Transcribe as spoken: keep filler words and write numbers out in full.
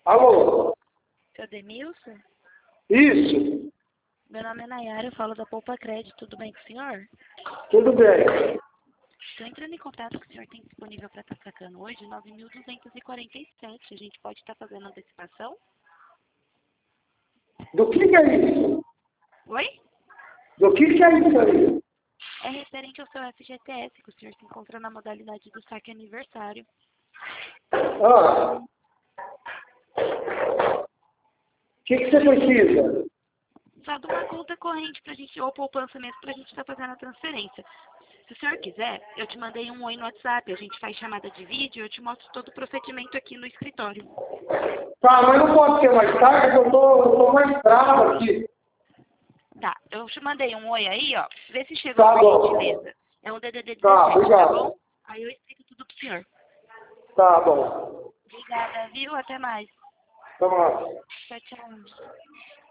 Alô? Seu Demilson? Isso. Meu nome é Nayara, eu falo da Poupa Crédito, tudo bem com o senhor? Tudo bem. Estou entrando em contato que o senhor tem disponível para estar sacando hoje nove mil duzentos e quarenta e sete. A gente pode estar fazendo antecipação? Do que que é isso? Oi? Do que que é isso aí? É referente ao seu F G T S, que o senhor se encontra na modalidade do saque aniversário. Ah. O que que você precisa? Só de uma conta corrente pra gente, ou poupança mesmo, pra gente estar fazendo a transferência. Se o senhor quiser, eu te mandei um oi no WhatsApp, a gente faz chamada de vídeo, eu te mostro todo o procedimento aqui no escritório. Tá, mas não pode ser mais tarde, eu tô, eu tô mais bravo aqui. Tá, eu te mandei um oi aí, ó. Vê se chegou Tá por bom. gentileza. É um D D D Tá, dezessete, tá obrigado. bom? Aí eu explico tudo pro senhor. Tá bom. Obrigada, viu? Até mais. Tá bom. Tchau, tchau.